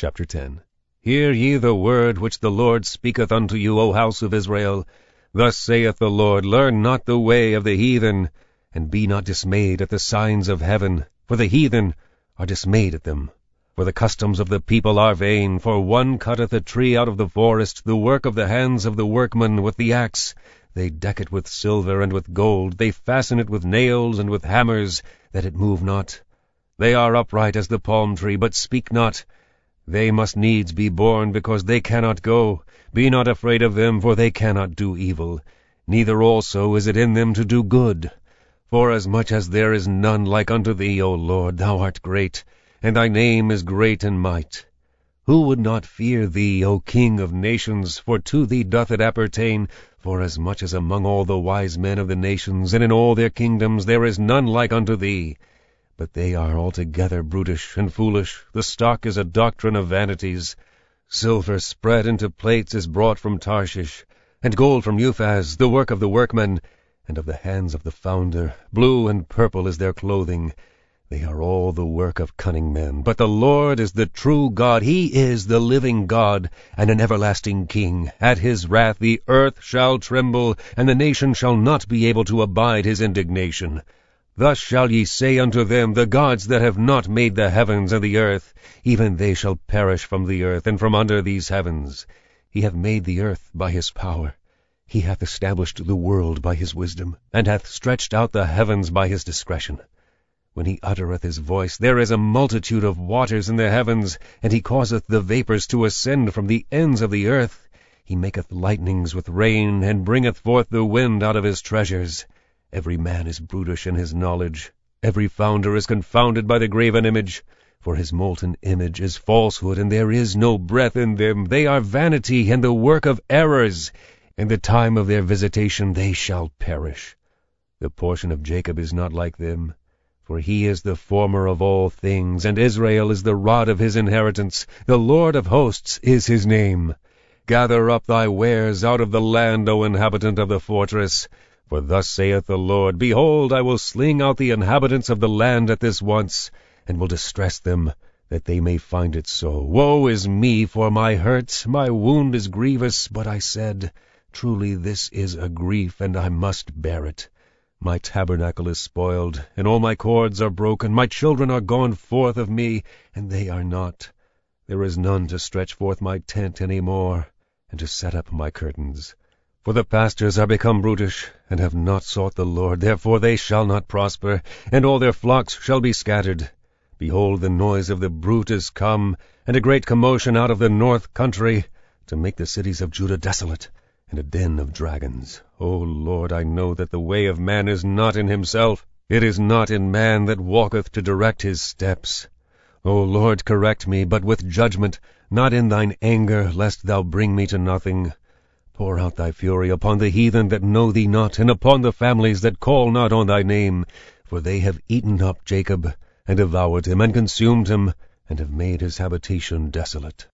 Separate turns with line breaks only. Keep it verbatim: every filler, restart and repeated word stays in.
Chapter ten. Hear ye the word which the Lord speaketh unto you, O house of Israel. Thus saith the Lord, Learn not the way of the heathen, and be not dismayed at the signs of heaven, for the heathen are dismayed at them. For the customs of the people are vain, for one cutteth a tree out of the forest, the work of the hands of the workman with the axe. They deck it with silver and with gold, they fasten it with nails and with hammers, that it move not. They are upright as the palm tree, but speak not. They must needs be born, because they cannot go. Be not afraid of them, for they cannot do evil, neither also is it in them to do good. Forasmuch as there is none like unto thee, O Lord, thou art great, and thy name is great in might. Who would not fear thee, O King of nations? For to thee doth it appertain, forasmuch as among all the wise men of the nations, and in all their kingdoms, there is none like unto thee. But they are altogether brutish and foolish. The stock is a doctrine of vanities. Silver spread into plates is brought from Tarshish, and gold from Uphaz, the work of the workmen, and of the hands of the founder. Blue and purple is their clothing. They are all the work of cunning men. But the Lord is the true God. He is the living God, and an everlasting King. At his wrath the earth shall tremble, and the nation shall not be able to abide his indignation. Thus shall ye say unto them, The gods that have not made the heavens and the earth, even they shall perish from the earth, and from under these heavens. He hath made the earth by his power. He hath established the world by his wisdom, and hath stretched out the heavens by his discretion. When he uttereth his voice, there is a multitude of waters in the heavens, and he causeth the vapors to ascend from the ends of the earth. He maketh lightnings with rain, and bringeth forth the wind out of his treasures. Every man is brutish in his knowledge. Every founder is confounded by the graven image. For his molten image is falsehood, and there is no breath in them. They are vanity, and the work of errors. In the time of their visitation they shall perish. The portion of Jacob is not like them, for he is the former of all things, and Israel is the rod of his inheritance. The Lord of hosts is his name. Gather up thy wares out of the land, O inhabitant of the fortress. For thus saith the Lord, Behold, I will sling out the inhabitants of the land at this once, and will distress them, that they may find it so. Woe is me for my hurt, my wound is grievous, but I said, Truly this is a grief, and I must bear it. My tabernacle is spoiled, and all my cords are broken. My children are gone forth of me, and they are not. There is none to stretch forth my tent any more, and to set up my curtains. For the pastors are become brutish, and have not sought the Lord. Therefore they shall not prosper, and all their flocks shall be scattered. Behold, the noise of the brute is come, and a great commotion out of the north country, to make the cities of Judah desolate, and a den of dragons. O Lord, I know that the way of man is not in himself. It is not in man that walketh to direct his steps. O Lord, correct me, but with judgment, not in thine anger, lest thou bring me to nothing. Pour out thy fury upon the heathen that know thee not, and upon the families that call not on thy name. For they have eaten up Jacob, and devoured him, and consumed him, and have made his habitation desolate.